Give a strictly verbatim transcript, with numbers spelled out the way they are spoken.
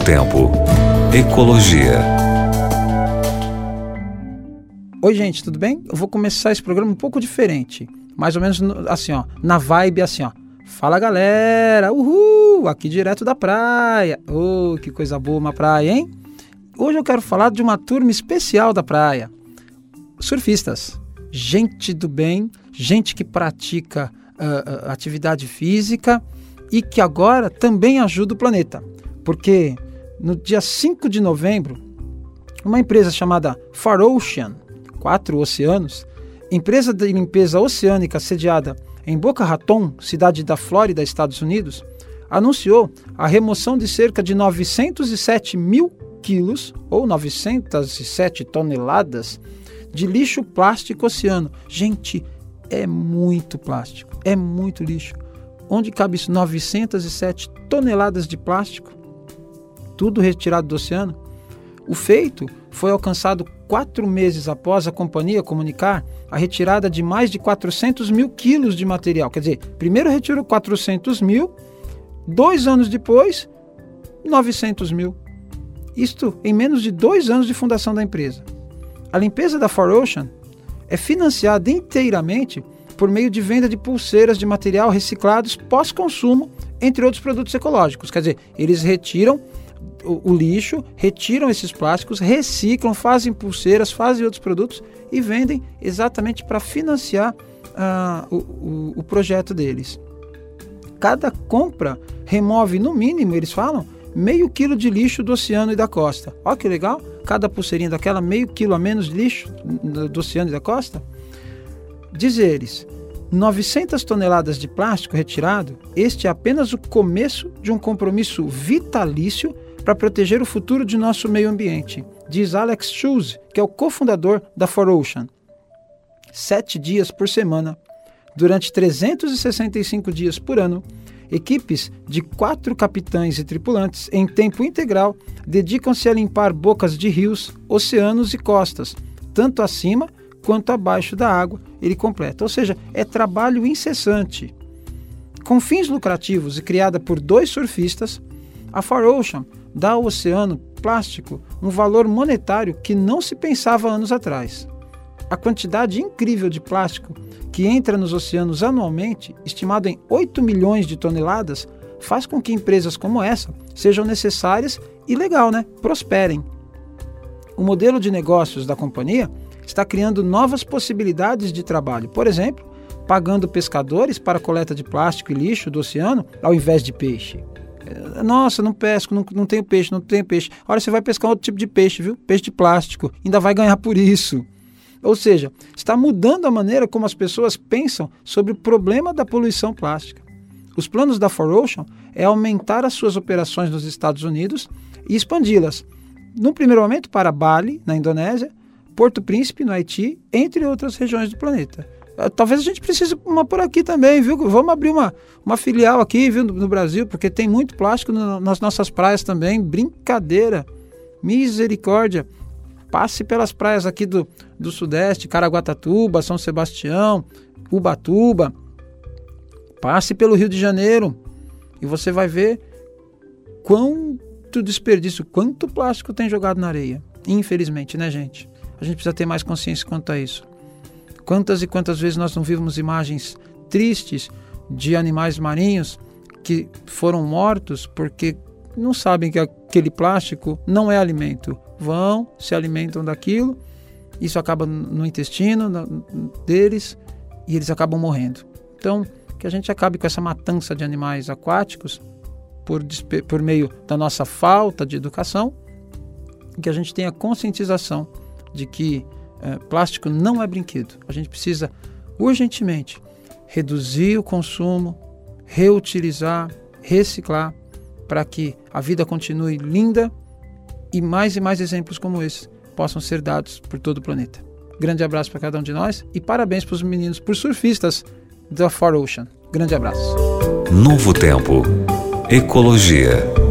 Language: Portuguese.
Tempo. Ecologia. Oi, gente, tudo bem? Eu vou começar esse programa um pouco diferente. Mais ou menos assim, ó, na vibe assim, ó. Fala, galera! Uhul! Aqui direto da praia. Oh, que coisa boa uma praia, hein? Hoje eu quero falar de uma turma especial da praia. Surfistas. Gente do bem, gente que pratica uh, uh, atividade física e que agora também ajuda o planeta. Porque no dia cinco de novembro, uma empresa chamada Far Ocean, quatro oceanos, empresa de limpeza oceânica sediada em Boca Raton, cidade da Flórida, Estados Unidos, anunciou a remoção de cerca de novecentos e sete mil quilos, ou novecentas e sete toneladas, de lixo plástico oceano. Gente, é muito plástico, é muito lixo. Onde cabe isso? novecentas e sete toneladas de plástico, tudo retirado do oceano. O feito foi alcançado quatro meses após a companhia comunicar a retirada de mais de quatrocentos mil quilos de material. Quer dizer, primeiro retirou quatrocentos mil, dois anos depois, novecentos mil. Isto em menos de dois anos de fundação da empresa. A limpeza da Far Ocean é financiada inteiramente por meio de venda de pulseiras de material reciclados pós-consumo, entre outros produtos ecológicos. Quer dizer, eles retiram o, o lixo, retiram esses plásticos, reciclam, fazem pulseiras, fazem outros produtos e vendem exatamente para financiar uh, o, o, o projeto deles. Cada compra remove, no mínimo, eles falam, meio quilo de lixo do oceano e da costa. Olha que legal, cada pulseirinha daquela, meio quilo a menos de lixo do, do oceano e da costa. Diz eles, novecentas toneladas de plástico retirado, este é apenas o começo de um compromisso vitalício para proteger o futuro de nosso meio ambiente, diz Alex Schulze, que é o cofundador da Far Ocean. Sete dias por semana, durante trezentos e sessenta e cinco dias por ano, equipes de quatro capitães e tripulantes em tempo integral dedicam-se a limpar bocas de rios, oceanos e costas, tanto acima quanto abaixo da água, ele completa. Ou seja, é trabalho incessante. Com fins lucrativos e criada por dois surfistas, a Far Ocean dá ao oceano plástico um valor monetário que não se pensava anos atrás. A quantidade incrível de plástico que entra nos oceanos anualmente, estimado em oito milhões de toneladas, faz com que empresas como essa sejam necessárias e, legal, né? prosperem. O modelo de negócios da companhia está criando novas possibilidades de trabalho. Por exemplo, pagando pescadores para a coleta de plástico e lixo do oceano ao invés de peixe. Nossa, não pesco, não, não tenho peixe, não tenho peixe. Olha, você vai pescar outro tipo de peixe, viu? Peixe de plástico. Ainda vai ganhar por isso. Ou seja, está mudando a maneira como as pessoas pensam sobre o problema da poluição plástica. Os planos da Far Ocean é aumentar as suas operações nos Estados Unidos e expandi-las, no primeiro momento para Bali, na Indonésia, Porto Príncipe, no Haiti, entre outras regiões do planeta. Talvez a gente precise uma por aqui também, viu? Vamos abrir uma, uma filial aqui, viu, no, no Brasil, porque tem muito plástico no, nas nossas praias também. Brincadeira, misericórdia. Passe pelas praias aqui do, do Sudeste, Caraguatatuba, São Sebastião, Ubatuba. Passe pelo Rio de Janeiro e você vai ver quanto desperdício, quanto plástico tem jogado na areia. Infelizmente, né, gente? A gente precisa ter mais consciência quanto a isso. Quantas e quantas vezes nós não vimos imagens tristes de animais marinhos que foram mortos porque não sabem que aquele plástico não é alimento. Vão, se alimentam daquilo, isso acaba no intestino deles e eles acabam morrendo. Então, que a gente acabe com essa matança de animais aquáticos por, por meio da nossa falta de educação e que a gente tenha conscientização de que é, plástico não é brinquedo. A gente precisa urgentemente reduzir o consumo, reutilizar, reciclar, para que a vida continue linda e mais e mais exemplos como esse possam ser dados por todo o planeta. Grande abraço para cada um de nós e parabéns para os meninos, para os surfistas da Far Ocean. Grande abraço. Novo Tempo. Ecologia.